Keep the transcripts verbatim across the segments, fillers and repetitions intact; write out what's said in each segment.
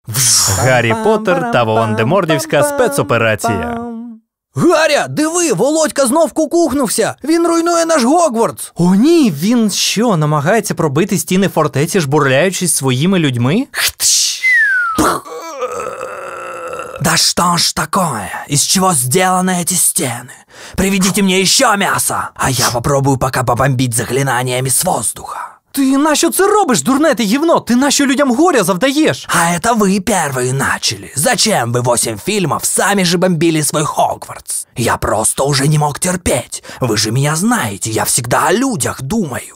Гаррі Поттер та Волан-де-Мортівська спецоперація. Гаря, диви, Володька знов кукухнувся. Він руйнує наш Гогвартс. О ні, він що, намагається пробити стіни фортеці, жбурляючись своїми людьми? Да что ж такое? Из чего сделаны эти стены? Приведите мне еще мясо, а я попробую пока побомбить заклинаниями с воздуха. Ти нащо це робиш, дурне ти гівно? Ти нащо людям горя завдаєш? А это вы первые начали. Зачем вы восемь фильмов сами же бомбили свой Хогвартс? Я просто уже не мог терпеть. Вы же меня знаете, я всегда о людях думаю.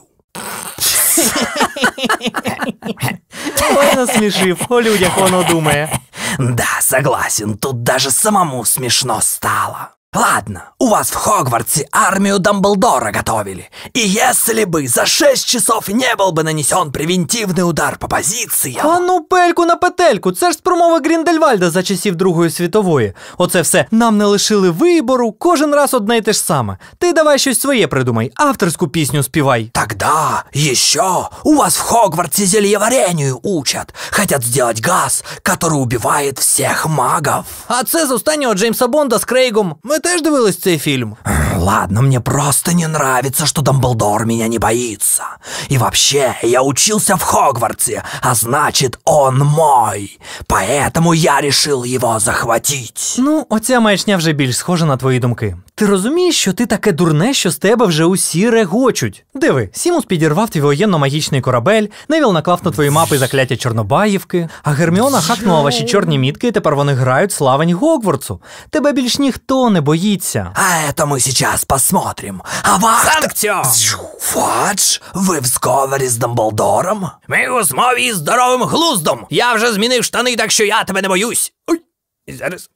Ой, насмішив, о людях воно думає. Да, согласен, тут даже самому смешно стало. Ладно, у вас в Хогвартсе армию Дамблдора готовили. И если бы за шесть часов не был бы нанесен превентивный удар по позициям... А ну пельку на петельку, це ж з промови Гріндельвальда за часів Другої світової. Оце все, нам не лишили вибору, кожен раз одне й те ж саме. Ти давай щось своє придумай, авторську пісню співай. Тогда еще у вас в Хогвартсе зельеварению учат. Хотят сделать газ, который убивает всех магов. А це з останнього Джеймса Бонда з Крейгом. Ми теж дивились цей фільм. Ладно, мне просто не нравится, что Дамблдор меня не боится. И вообще, я учился в Хогвартсе, а значит, он мой. Поэтому я решил его захватить. Ну, оця маячня вже більш схожа на твої думки. Ти розумієш, що ти таке дурне, що з тебе вже усі регочуть? Диви, Сімус підірвав твій воєнно-магічний корабель, Невіл наклав на твої мапи закляття Чорнобаївки, а Герміона хакнула ваші чорні мітки, і тепер вони грають славень Гогвартсу. Тебе більш ніхто не боїться. А это мы сейчас посмотрим. А вас... Санктіо! Фадж, ви в зговорі з Дамблдором? Ми у змові із здоровим глуздом. Я вже змінив штани, так що я тебе не боюсь. Ой, зараз...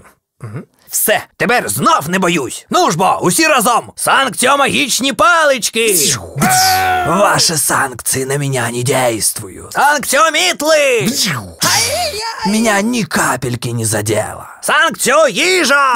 Все, тепер знов не боюсь. Ну ж бо, усі разом. Санктіо магічні палички. Ваши санкции на меня не действуют. Санктіо мітли. Меня ни капельки не задело. Санктіо їжа.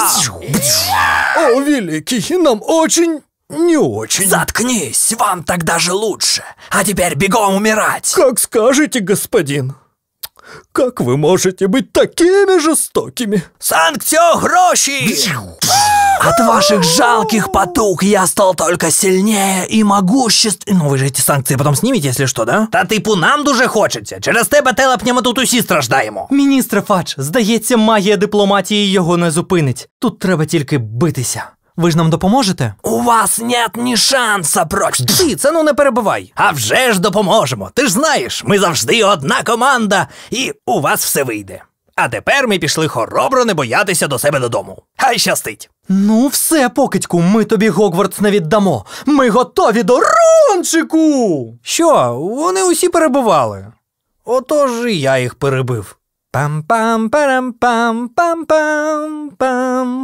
О, великий, нам очень... не очень. Заткнись, вам так даже лучше. А теперь бегом умирать. Как скажете, господин. Как вы можете быть такими жестокими? Санктіо гроші. От ваших жалких потуг я стал только сильнее и могущественнее. Ну ви ж ці санкції потім знімете, якщо що, да? Та типу нам дуже хочеться. Через тебе, телепня, ми тут усі страждаємо. Міністре Фадж, здається, магія дипломатії його не зупинить. Тут треба тільки битися. Ви ж нам допоможете? У вас нет ни шанса проч... Ти, це ну не перебивай. А вже ж допоможемо. Ти ж знаєш, ми завжди одна команда, і у вас все вийде. А тепер ми пішли хоробро не боятися до себе додому. Хай щастить. Ну все, покидьку, ми тобі Гогвартс не віддамо. Ми готові до рончику! Що, вони усі перебивали? Отож і я їх перебив. Пам-пам-парам-пам-пам-пам-пам.